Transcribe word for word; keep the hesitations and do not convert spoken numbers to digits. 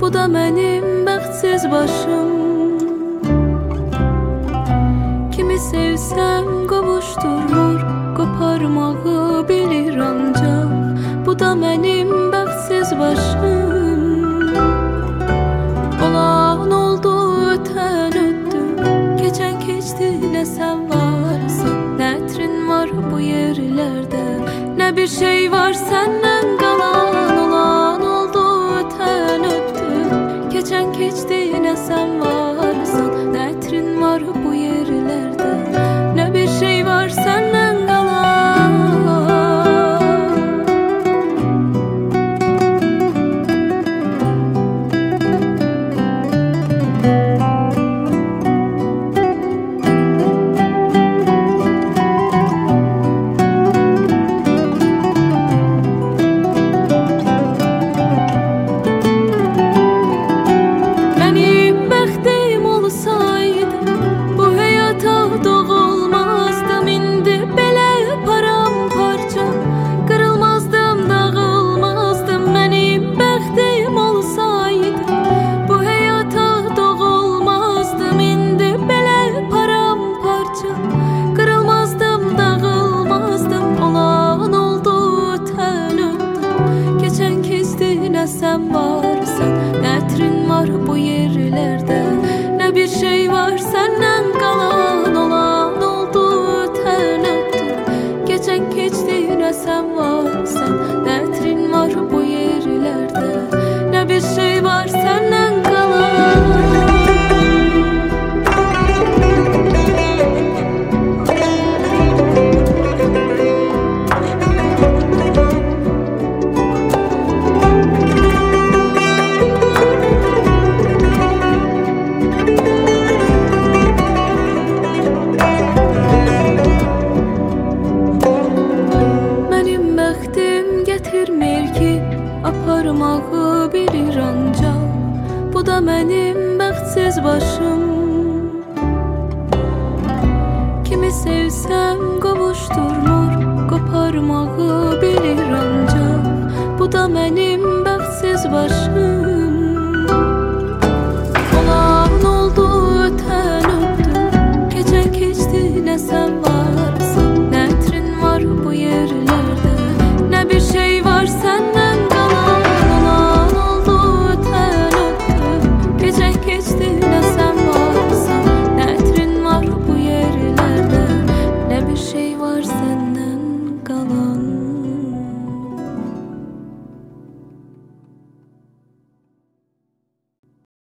bu da mənim bəxtsiz başım. Kimi sevsəm qovuşdurur, qoparmağı bilir ancaq, bu da mənim bəxtsiz başım. Olan oldu, ötən ötdü, keçən keçdi, nə sən varsın, nə ətrin var bu yerlərdə, nə bir şey var səndən qalan. Olan oldu, ötən ötdü, keçən keçdi, nə sən varsın, nə ətrin var bu yerlərdə, nə bir şey var səndən qalan. Sen varsan, nə ətrin var bu yerlərdə, nə bir şey var səndən qalan. Olan oldu, ötən ötdü, keçən keçdi, nə sən varsan, nə ətrin var bu yerlərdə, nə bir şey var səndən qalan. Getirmir ki, aparmağı bilir ancaq, bu da mənim bəxtsiz başım. Kimi sevsəm